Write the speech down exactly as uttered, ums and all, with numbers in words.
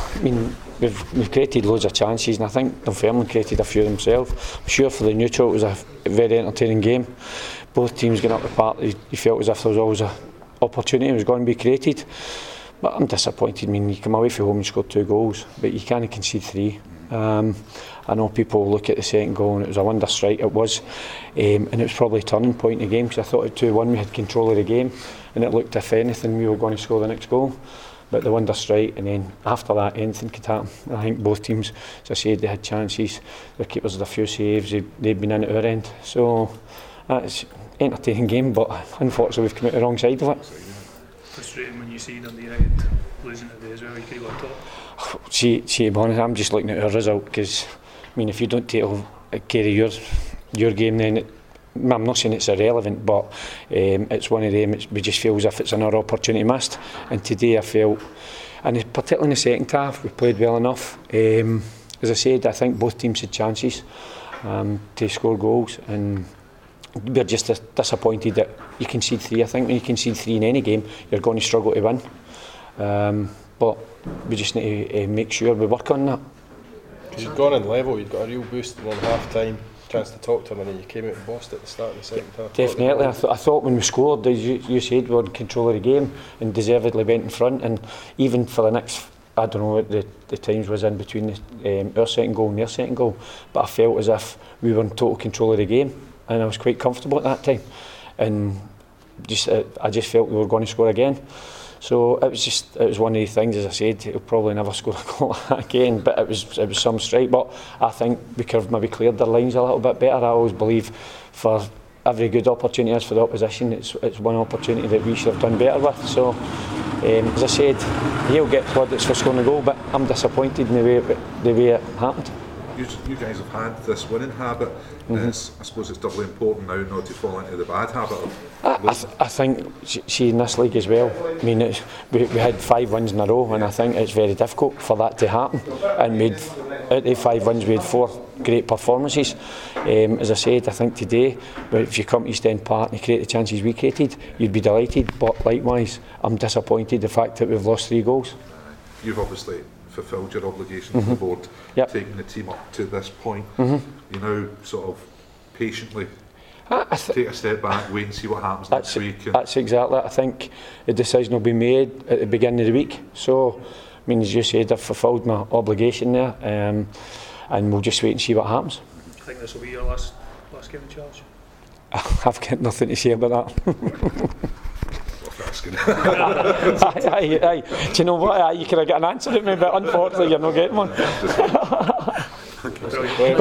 I mean, we've, we've created loads of chances, and I think Dunfermline created a few themselves. I'm sure for the neutral it was a very entertaining game. Both teams getting up the park, you, you felt as if there was always an opportunity was going to be created. But I'm disappointed. I mean, you come away from home and score two goals, but you can't concede three. Um, I know people look at the second goal and it was a wonder strike, it was, um, and it was probably a turning point in the game, because I thought at two one we had control of the game, and it looked if anything we were going to score the next goal. But the wonder strike, and then after that anything could happen. I think both teams, as I said, they had chances, their keepers had a few saves, they, they'd been in at our end. So it's an entertaining game, but unfortunately we've come out the wrong side of it. Frustrating when you see Dundee United losing today as well. You could have got top. See, see, to be honest, I'm just looking at our result, because I mean, if you don't take care of your your game, then it, I'm not saying it's irrelevant, but um, it's one of them. It's, we just feel as if it's another opportunity missed. And today I felt, and particularly in the second half, we played well enough. Um, as I said, I think both teams had chances um, to score goals, and we're just disappointed that you concede three. I think when you concede three in any game, you're going to struggle to win. Um, but we just need to uh, make sure we work on that. Because you'd gone in level, you'd got a real boost in half time, chance to talk to him, and then you came out and bossed at the start of the second half. Definitely, I, th I thought when we scored, as you, you said, we were in control of the game and deservedly went in front. And even for the next, I don't know what the, the times was in between the, um, our second goal and their second goal, but I felt as if we were in total control of the game, and I was quite comfortable at that time. And just, uh, I just felt we were going to score again. So it was just, it was one of the things, as I said, he'll probably never score a goal again, but it was it was some strike. But I think we could have maybe cleared their lines a little bit better. I always believe for every good opportunity is for the opposition, it's it's one opportunity that we should have done better with. So um, as I said, he'll get plaudits for scoring a goal, but I'm disappointed in the way it, the way it happened. You, you guys have had this winning habit, mm-hmm. and it's, I suppose it's doubly important now not to fall into the bad habit of I, I, th I think, see, in this league as well, I mean, it's, we, we had five wins in a row, and I think it's very difficult for that to happen. And we'd, out of the five wins, we had four great performances. Um, as I said, I think today, if you come to East End Park and you create the chances we created, you'd be delighted. But likewise, I'm disappointed the fact that we've lost three goals. You've obviously fulfilled your obligation mm-hmm. to the board, yep. taking the team up to this point. Mm-hmm. You know, sort of patiently I, I take a step back, wait and see what happens that's, next week. And that's exactly it. I think the decision will be made at the beginning of the week. So, I mean, as you said, I've fulfilled my obligation there, um, and we'll just wait and see what happens. I think this will be your last last game in charge. I've got nothing to say about that. aye, aye, aye. Do you know what? Aye, you could have got an answer at me, but unfortunately you're not getting one.